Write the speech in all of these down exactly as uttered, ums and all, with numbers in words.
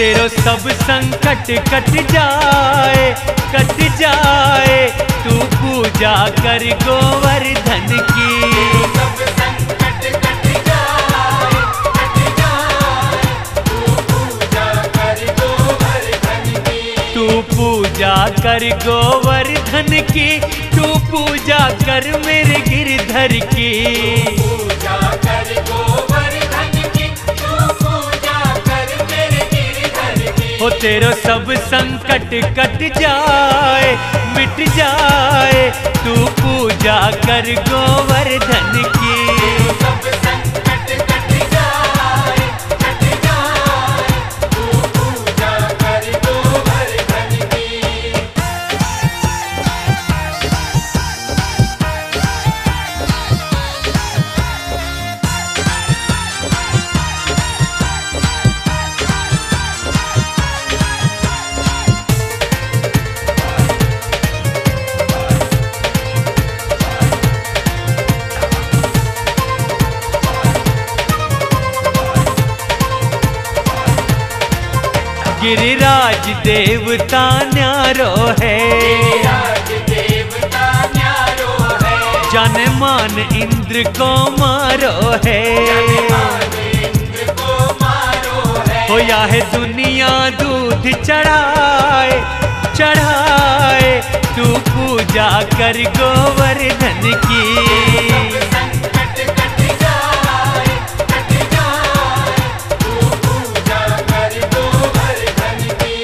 तेरो सब संकट कट जाए, कट जाए। तू पूजा कर गोवर्धन की। सब संकट कट जाए, कट जाए। तू पूजा कर गोवर्धन की। तू पूजा कर गोवर्धन की। तू पूजा कर मेरे गिरधर की। पूजा कर गोवर्धन की। तू पूजा कर मेरे गिरधर की। हो तेरो सब संकट कट जाए, मिट जाए। तू पूजा कर गोवर्धन की। सब संकट कट जाए, कट जाए। तू पूजा कर गोवर्धन की। गिरिराज देवता न्यारो है, गिरिराज देवता न्यारो है। जन मान इंद्र को मारो है। जनमान इंद्र को मारो है। हो या है दुनिया दूध चढ़ाए, चढ़ाए। तू पूजा कर गोवर्धन की। सब संकट कट जाए, कट जाए। तू पूजा कर गोवर्धन की।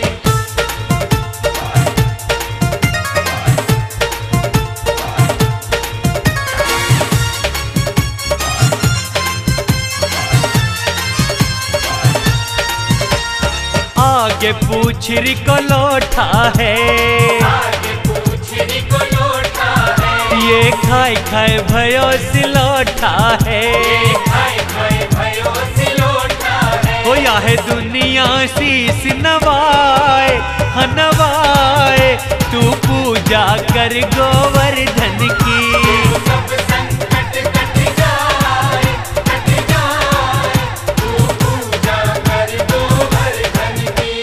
आगे पूछरी को लौटा है, आगे पूछरी को लौटा है। ये खाए खाए भयो से लौटा है। ये खाए खाए भयो से लौटा है। हो या है दुनिया शीस नवाए, हाँ नवाए। तू पूजा कर गोवर्धन की। सब संकट कट जाए, कट जाए। तू पूजा कर गोवर्धन की।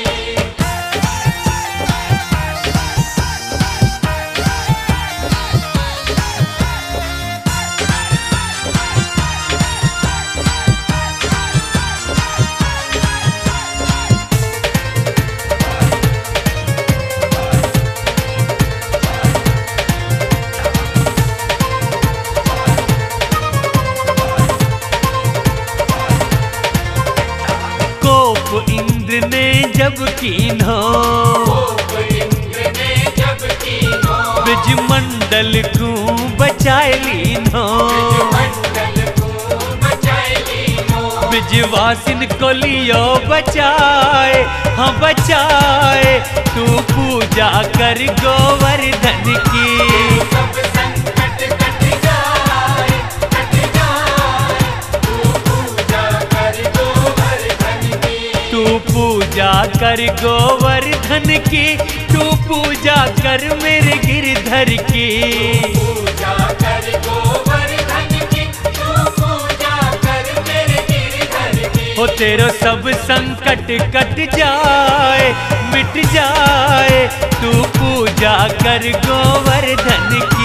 कोप इंद्र ने जब कीन्हो, कोप इंद्र ने जब कीन्हो। ब्रजमंडल को बचाए लीन्हो। ब्रजमंडल को बचाए लीनो। ब्रजवासिन को लियो बचाए, हाँ बचाए। तू पूजा कर गोवर्धन की। सब संकट कट जाए, कट जाए। तू पूजा कर गोवर्धन की। तू पूजा कर गोवर्धन की। तू पूजा कर मेरे गिरधर की। पूजा कर गोवर्धन की। तू पूजा कर मेरे गिरधर की। हो तेरो सब संकट कट जाए, मिट जाए। तू पूजा कर गोवर्धन की।